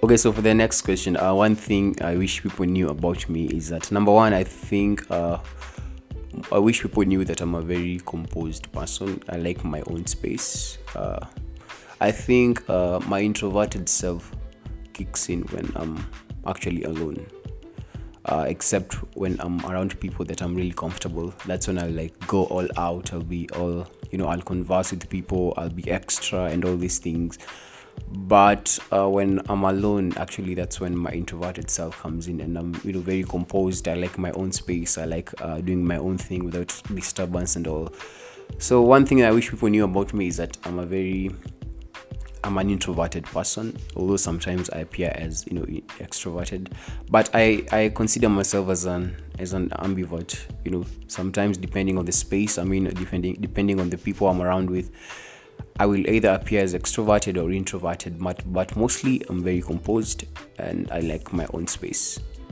Okay, so for the next question, one thing I wish people knew about me is that number one, I wish people knew that I'm a very composed person. I like my own space. I think my introverted self kicks in when I'm actually alone. Except when I'm around people that I'm really comfortable. That's when I like go all out. I'll be all, I'll converse with people. I'll be extra and all these things. But when I'm alone, actually, that's when my introverted self comes in, and I'm, very composed. I like my own space. I like doing my own thing without disturbance and all. So one thing I wish people knew about me is that I'm an introverted person, although sometimes I appear as extroverted. But I consider myself as an ambivert. Sometimes depending on the space, depending on the people I'm around with, I will either appear as extroverted or introverted. But mostly I'm very composed and I like my own space.